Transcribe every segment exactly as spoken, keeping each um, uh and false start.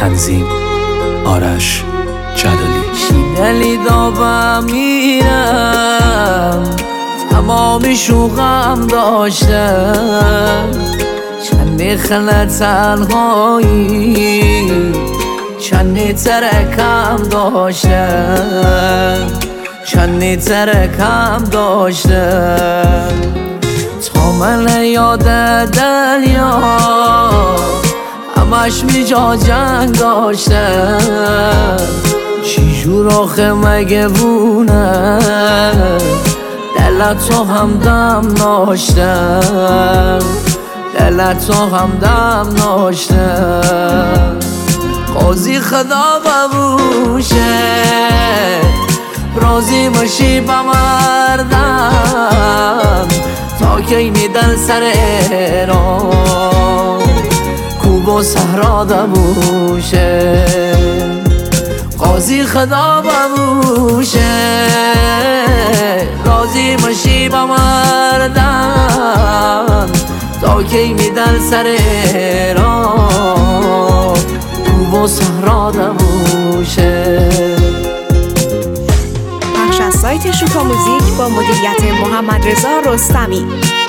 تنظیم آرش جلالی. شیدلی دابم میرم تمام شوقم داشتم، چند خلط تنهایی چند ترکم داشتم، چند ترکم داشتم تا من یاد دلیا همش میجا جنگ داشتم. چی جور آخه مگه بونه دلت تو همدم داشتم، دلت تو همدم داشتم. قاضی خدا ببوشه راضی باشی بمردم، تا کی میدن سر ایران کوب و صحرا دبوشه. قاضی خدا ببوشه راضی باشی بمردم، تا کی میدن سر ایران کوب و صحرا دبوشه. بخش از سایت شوکا موزیک با مدیریت محمد رضا رستمی.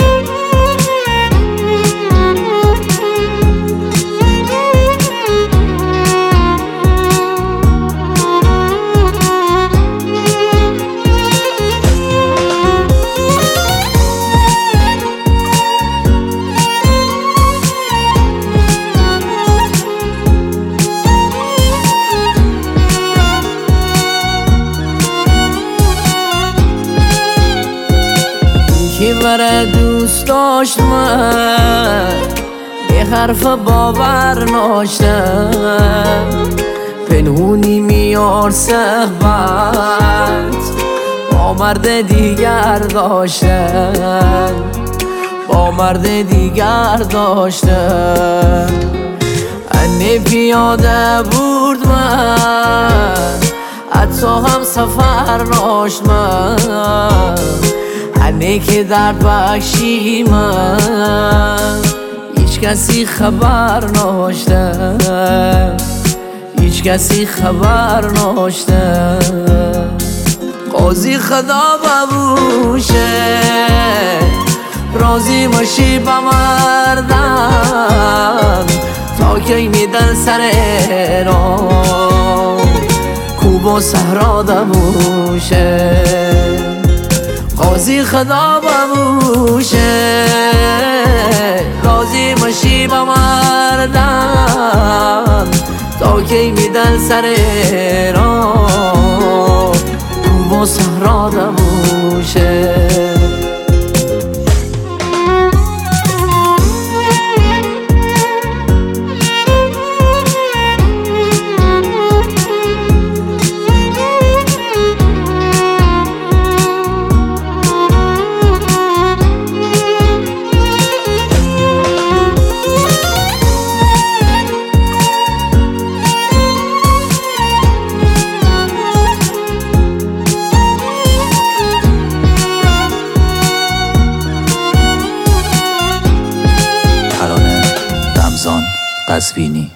کی بره دوست داشت من به حرف باور ناشتم، پنهونی میار صحبت با مرد دیگر داشتم، با مرد دیگر داشتم. انی پیاده بود من حتی هم سفر ناشت من، انی که درد بخشی من هیچ کسی خبر ناشتم، هیچ کسی خبر ناشتم. قاضی خدا ببوشه راضی باشی بمردم، تا کی میدن سر ایران کوب و صحرا دبوشه. قاضی خدا ببوشه راضی باشی بمردم، تا کی میدن سر ایران کوب و صحرا دبوشه. قزوینی.